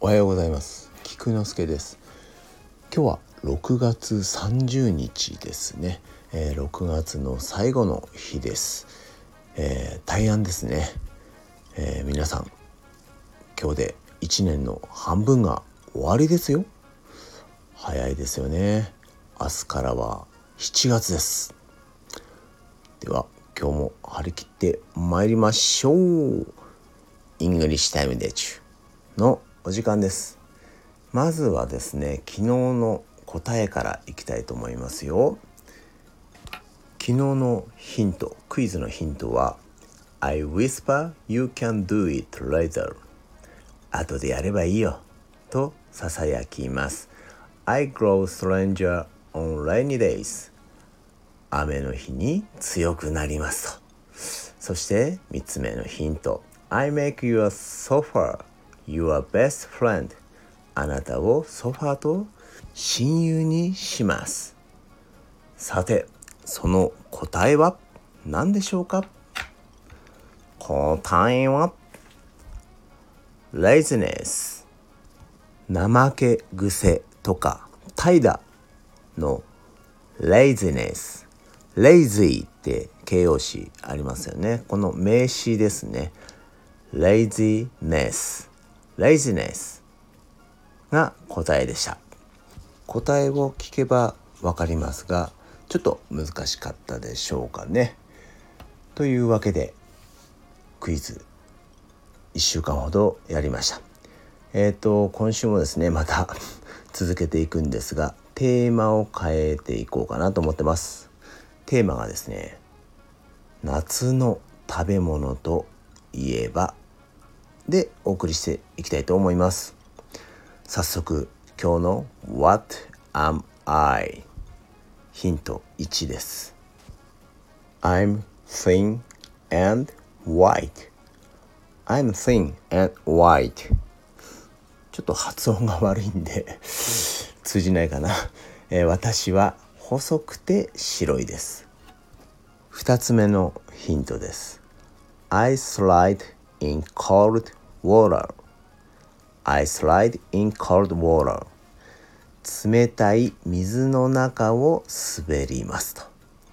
おはようございます。菊之助です。今日は6月30日ですね。6月の最後の日です。大安ですね。皆さん今日で1年の半分が終わりですよ。早いですよね。明日からは7月です。では今日も張り切って参りましょう。イングリッシュタイムデチュのお時間です。まずはですね、昨日の答えからいきたいと思いますよ。昨日のヒント、クイズのヒントは I whisper you can do it later。 後でやればいいよとささやきます。 I grow stranger on rainy days。 雨の日に強くなりますと。そして3つ目のヒント、 I make your sofa your best friend。 あなたをソファーと親友にします。さて、その答えは何でしょうか？答えはlaziness、 怠け癖とか怠惰の laziness。 lazy って形容詞ありますよね。この名詞ですね。laziness が答えでした。答えを聞けばわかりますが、ちょっと難しかったでしょうかね。というわけでクイズ1週間ほどやりました。今週もですねまた続けていくんですが、テーマを変えていこうかなと思ってます。テーマがですね、夏の食べ物といえばでお送りしていきたいと思います。早速今日の What am I？ ヒント1です。 I'm thin and white。 I'm thin and white。 ちょっと発音が悪いんで通じないかな。私は細くて白いです。2つ目のヒントです。 I slide in cold water。 I slide in cold water。 冷たい水の中を滑りますと。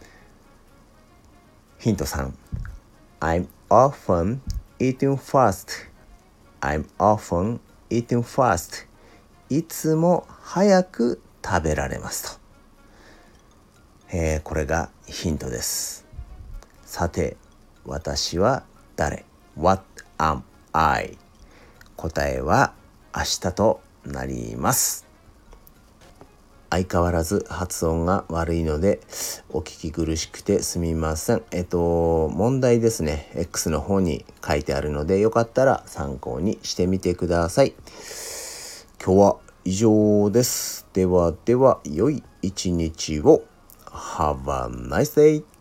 ヒント3、 I'm often eating fast。 I'm often eating fast。 いつも早く食べられますと。これがヒントです。さて、私は誰？ What am I？ 答えは明日となります。相変わらず発音が悪いのでお聞き苦しくてすみません。問題ですね、 X の方に書いてあるので、よかったら参考にしてみてください。今日は以上です。では良い一日を。 Have a nice day。